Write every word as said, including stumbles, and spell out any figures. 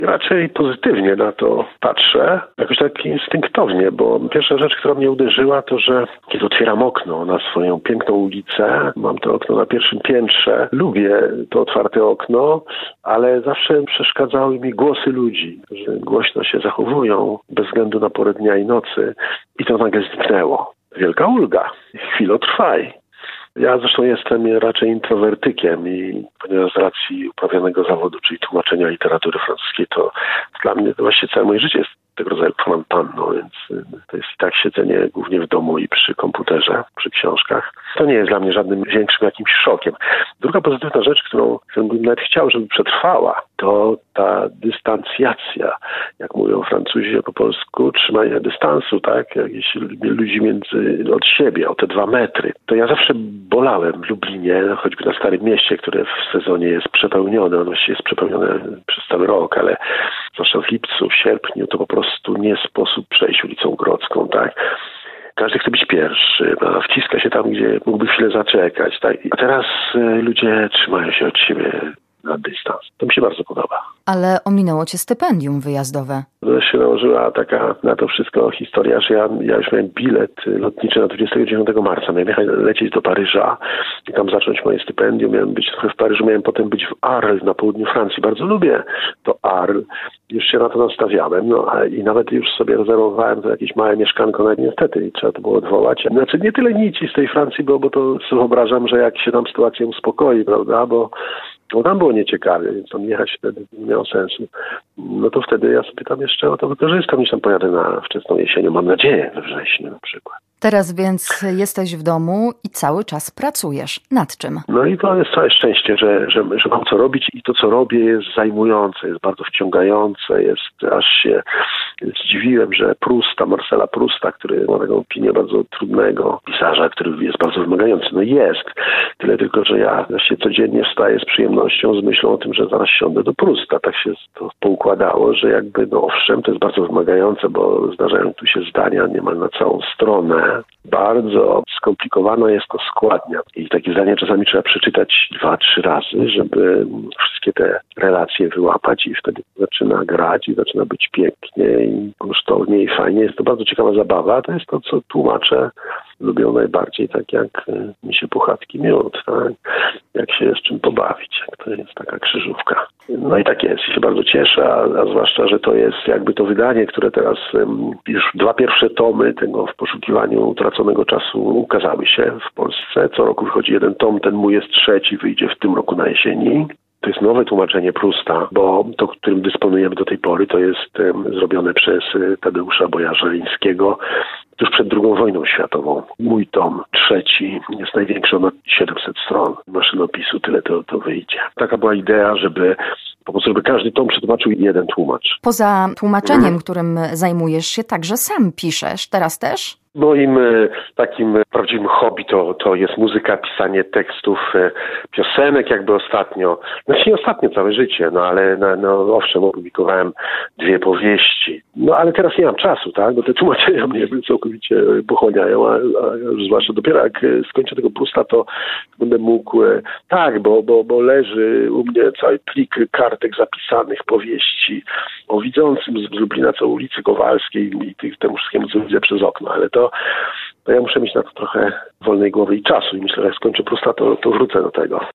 Raczej pozytywnie na to patrzę, jakoś tak instynktownie, bo pierwsza rzecz, która mnie uderzyła, to że kiedy otwieram okno na swoją piękną ulicę, mam to okno na pierwszym piętrze, lubię to otwarte okno, ale zawsze przeszkadzały mi głosy ludzi, że głośno się zachowują bez względu na porę dnia i nocy i to nagle zniknęło. Wielka ulga. Chwilotrwaj. Ja zresztą jestem raczej introwertykiem i ponieważ z racji uprawianego zawodu, czyli tłumaczenia literatury francuskiej, to dla mnie to właściwie całe moje życie jest tego rodzaju kwarantanną, więc to jest i tak siedzenie głównie w domu i przy komputerze, przy książkach. To nie jest dla mnie żadnym większym jakimś szokiem. Druga pozytywna rzecz, którą, którą bym nawet chciał, żeby przetrwała, to ta dystancjacja, jak mówią Francuzi po polsku, trzymanie dystansu, tak? Jakieś ludzi między, od siebie, o te dwa metry. To ja zawsze bolałem w Lublinie, choćby na Starym Mieście, które w sezonie jest przepełnione, ono właściwie jest przepełnione przez cały rok, ale zwłaszcza w lipcu, w sierpniu, to po prostu nie sposób przejść ulicą Grodzką, tak? Każdy chce być pierwszy, a wciska się tam, gdzie mógłby chwilę zaczekać, tak? A teraz y, ludzie trzymają się od siebie na dystans. To mi się bardzo podoba. Ale ominęło cię stypendium wyjazdowe. To się nałożyła taka na to wszystko historia, że ja, ja już miałem bilet lotniczy na dwudziestego dziewiątego marca. Miałem jechać, lecieć do Paryża i tam zacząć moje stypendium. Miałem być trochę w Paryżu, miałem potem być w Arles na południu Francji. Bardzo lubię to Arles. Już się na to nastawiałem. No, a, i nawet już sobie rezerwowałem to jakieś małe mieszkanko. No niestety trzeba to było odwołać. Znaczy nie tyle nic z tej Francji było, bo to sobie wyobrażam, że jak się tam sytuacja uspokoi, prawda, bo No tam było nieciekawie, więc tam jechać wtedy nie miało sensu. No to wtedy ja sobie tam jeszcze o to wykorzystam, niż tam pojadę na wczesną jesienią. Mam nadzieję, we wrześniu na przykład. Teraz więc jesteś w domu i cały czas pracujesz. Nad czym? No i to jest całe szczęście, że, że, że mam co robić i to, co robię, jest zajmujące, jest bardzo wciągające, jest, aż się zdziwiłem, że Prousta, Marcela Prousta, który ma taką opinię bardzo trudnego pisarza, który jest bardzo wymagający, no jest. Tyle tylko, że ja właściwie codziennie wstaję z przyjemnością, z myślą o tym, że zaraz siądę do Prousta. Tak się to poukładało, że jakby, no owszem, to jest bardzo wymagające, bo zdarzają tu się zdania niemal na całą stronę. Bardzo skomplikowana jest to składnia. I takie zdania czasami trzeba przeczytać dwa, trzy razy, żeby wszystkie te relacje wyłapać i wtedy zaczyna grać i zaczyna być pięknie i kosztownie i fajnie. Jest to bardzo ciekawa zabawa. To jest to, co tłumacze lubią najbardziej, tak jak mi się puchatki miód, tak? Jak się z czym pobawić, jak to jest taka krzyżówka. No i tak jest, się bardzo cieszę, a, a zwłaszcza, że to jest jakby to wydanie, które teraz um, już dwa pierwsze tomy tego w poszukiwaniu utraconego czasu ukazały się w Polsce. Co roku wychodzi jeden tom, ten mój jest trzeci, wyjdzie w tym roku na jesieni. To jest nowe tłumaczenie Prousta, bo to, którym dysponujemy do tej pory, to jest um, zrobione przez Tadeusza Bojarzyńskiego tuż przed drugą wojną światową. Mój tom trzeci jest największy, on ma siedemset stron maszynopisu, tyle to, to wyjdzie. Taka była idea, żeby po prostu, żeby każdy tom przetłumaczył jeden tłumacz. Poza tłumaczeniem, hmm. którym zajmujesz się, także sam piszesz. Teraz też? Moim takim prawdziwym hobby to, to jest muzyka, pisanie tekstów, piosenek jakby ostatnio. Znaczy nie ostatnio, całe życie, no ale no, no owszem, opublikowałem dwie powieści. No ale teraz nie mam czasu, tak, bo te tłumaczenia mnie całkowicie pochłaniają, a, a zwłaszcza dopiero jak skończę tego Prousta, to będę mógł, tak, bo, bo, bo leży u mnie cały plik kartek zapisanych, powieści o widzącym z Lublina, co ulicy Kowalskiej i tych, temu wszystkiemu, co widzę przez okno, ale to To, to ja muszę mieć na to trochę wolnej głowy i czasu i myślę, że jak skończę Prousta, to, to wrócę do tego.